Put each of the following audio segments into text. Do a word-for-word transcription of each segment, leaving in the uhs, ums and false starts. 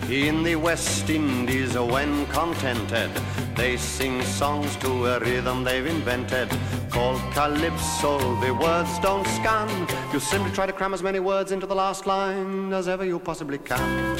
In the West Indies, when contented, they sing songs to a rhythm they've invented, called calypso. The words don't scan. You simply try to cram as many words into the last line as ever you possibly can.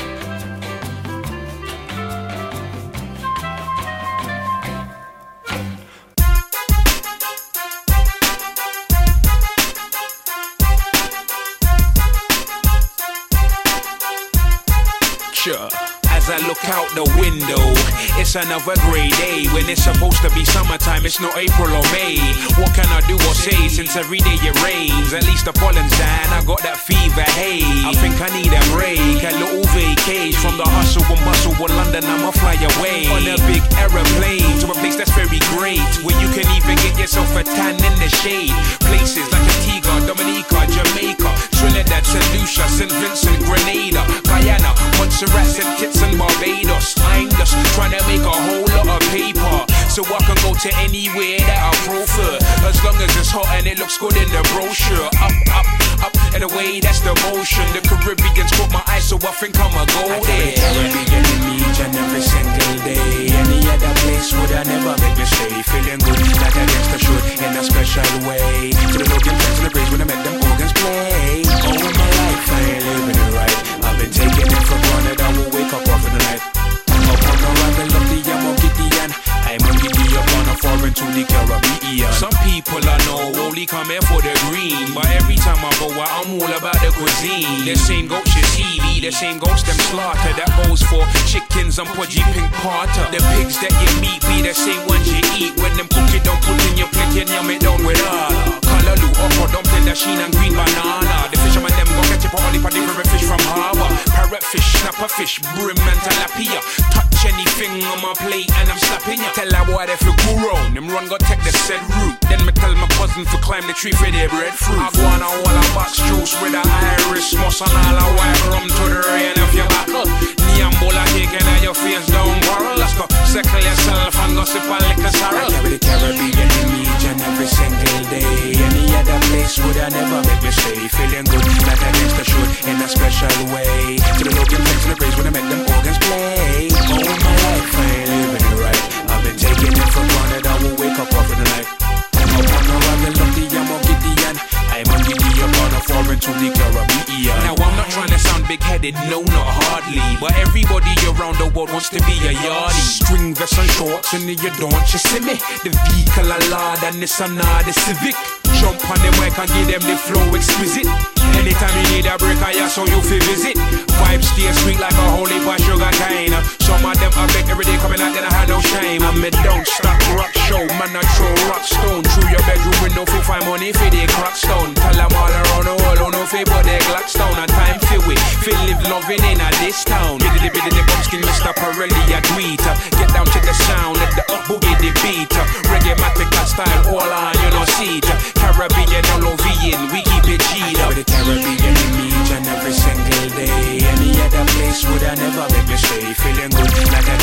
Sure. As I look out the window, it's another grey day. When it's supposed to be summertime, it's not April or May. What can I do or say since every day it rains? At least the pollen's down, I got that fever, hey. I think I need a break, a little vacation from the hustle and bustle of London. I'ma fly away on a big aeroplane to a place that's very great, where you can even get yourself a tan in the shade. Places like Antigua, Dominica, Jamaica, Trinidad, Saint Lucia, Saint Vincent, Grenada, Guyana, Montserrat, Saint Kitts and Barbados. I'm just trying to make a whole lot of paper, so I can go to anywhere that I prefer, as long as it's hot and it looks good in the brochure. Up, up, up, and away, that's the motion. The Caribbean's caught my eye, so I think I'ma go there. I Caribbean in each and every single day. Any other place would I never make me stay. Feeling good like a gangster should in a special way. To the local friends in the praise when I make them organs play. All of my life I ain't living it right. I've been taking it for granted, I will wake up off in the night. Up on the rifle of the Yamo Gideon, I'm on Giddy up on a foreign to the Caribbean. Some people I know only come here for the green, but every time I go out, I'm all about the cuisine. The same goats you see me, the same goats them slaughter. That goes for chickens and pudgy pink parter. The pigs that you meet be the same ones you eat. When them cook it, don't put in your plate, you yum it down with all. Callaloo, okra, dumpling, the sheen and green banana. The fisherman them go catch it for only for different fish from harbor. Parrotfish, snapper fish, brim and tilapia. Touch anything on my plate and I'm slapping ya. Tell a boy they feel cool round, them run go take the said route. Then me tell my cousin to climb the tree for their breadfruit. I go on a wall of box juice with a Irish moss and all a white rum to the rain of your back up. Niambola cake and your face down quarrel. Let's go settle yourself and go sip a liquor sorrel. I carry the Caribbean in each and every single day. Any other place would I never make me stay. Feeling good like a gangster should in a special way. To the local friends in the praise when I make them organs play. All my life I ain't living it right. I've been taking it for granted, I will wake up off in the night. Up on the rifle of the Yamo Gideon, I'm on Giddy up on a foreign to the Caribbean. Now I'm not trying to sound big-headed, no, not hardly, but everybody around the world wants to be a yardie. String vests and shorts and you don't, you see me. The vehicle a lot and this and the Civic. Jump on the mic and give them the flow exquisite. Anytime you need a break, I ask how you feel visit. Vibes stay sweet like a holy pot sugar cane. Some of them I beg every day coming out, then I had no shame. I'm a don't stop rock show, man I throw rock stone. Through your bedroom window, feel find money for the crack stone. Tell them all around the world, don't know if but they glock stone. And time feel it, feel live loving in a this town. Biddy biddy the bumpskin, Mister Pirelli a tweeter. Get down to the sound, let the up boogie the beat. Reggae matical style, all on you know seat. Caribbean, L O V in, we keep it G'd up. The Caribbean in each and every single day. Any other place would I never make me stay. Feeling good like a